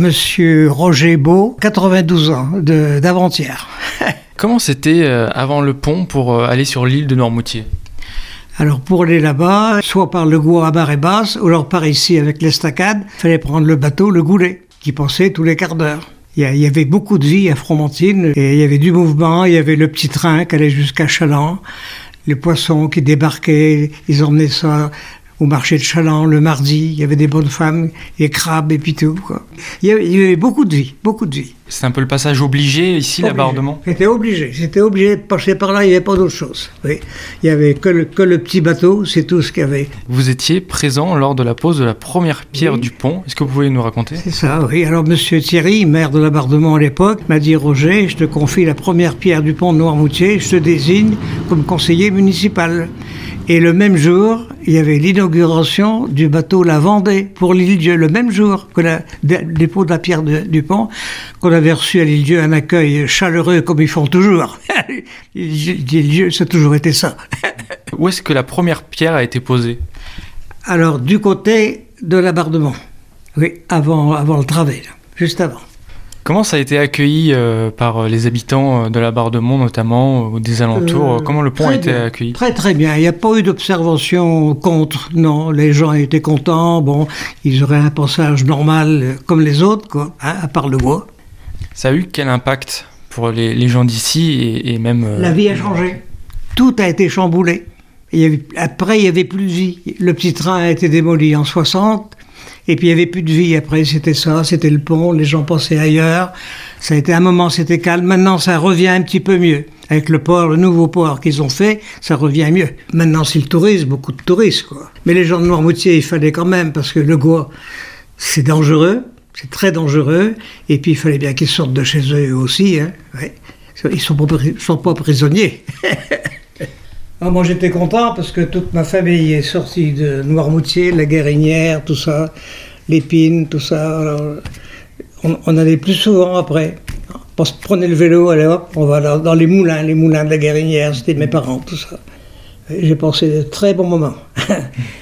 Monsieur Roger Beau, 92 ans, d'avant-hier. Comment c'était avant le pont pour aller sur l'île de Noirmoutier ? Alors pour aller là-bas, soit par le Gouas à marée basse, ou alors par ici avec l'estacade, il fallait prendre le bateau, le Goulet, qui passait tous les quarts d'heure. Il y avait beaucoup de vie à Fromentine, et il y avait du mouvement, il y avait le petit train qui allait jusqu'à Chaland, les poissons qui débarquaient, ils emmenaient ça au marché de Chaland le mardi, il y avait des bonnes femmes, des crabes et puis tout, quoi. Il y avait beaucoup de vie, beaucoup de vie. C'est un peu le passage obligé ici, la barre de Mont ? C'était obligé de passer par là, il n'y avait pas d'autre chose. Oui. Il n'y avait que le petit bateau, c'est tout ce qu'il y avait. Vous étiez présent lors de la pose de la première pierre du pont, est-ce que vous pouvez nous raconter ? C'est ça, oui. Alors monsieur Thierry, maire de la barre de Mont à l'époque, m'a dit « Roger, je te confie la première pierre du pont de Noirmoutier, je te désigne comme conseiller municipal ». Et le même jour, il y avait l'inauguration du bateau La Vendée pour l'Île-Dieu, le même jour que le dépôt de la pierre du pont, qu'on avait reçu à l'Île-Dieu un accueil chaleureux comme ils font toujours. L'Île-Dieu, ça a toujours été ça. Où est-ce que la première pierre a été posée ? Alors, du côté de la barre de Mont. Oui, avant le travée, là, juste avant. Comment ça a été accueilli par les habitants de la barre de Mont, notamment, ou des alentours ? Comment le pont a été accueilli ? Très très bien, il n'y a pas eu d'observation contre, non, les gens étaient contents, bon, ils auraient un passage normal comme les autres, quoi, hein, à part le bois. Ça a eu quel impact pour les gens d'ici et même... La vie a changé, tout a été chamboulé. Après, il n'y avait plus de vie. Le petit train a été démoli en 60, et puis il n'y avait plus de vie après, c'était ça, c'était le pont, les gens passaient ailleurs. Ça a été un moment, c'était calme. Maintenant, ça revient un petit peu mieux. Avec le port, le nouveau port qu'ils ont fait, ça revient mieux. Maintenant, c'est le tourisme, beaucoup de touristes, quoi. Mais les gens de Noirmoutier, il fallait quand même, parce que le Gouas, c'est dangereux, c'est très dangereux, et puis il fallait bien qu'ils sortent de chez eux aussi, hein. Ouais. Ils sont pas prisonniers. Moi, j'étais content parce que toute ma famille est sortie de Noirmoutier, la Guérinière, tout ça, l'Épine, tout ça. Alors, on allait plus souvent après. On prenait le vélo, allez hop, on va dans les moulins de la Guérinière, c'était mes parents, tout ça. Et j'ai passé de très bons moments.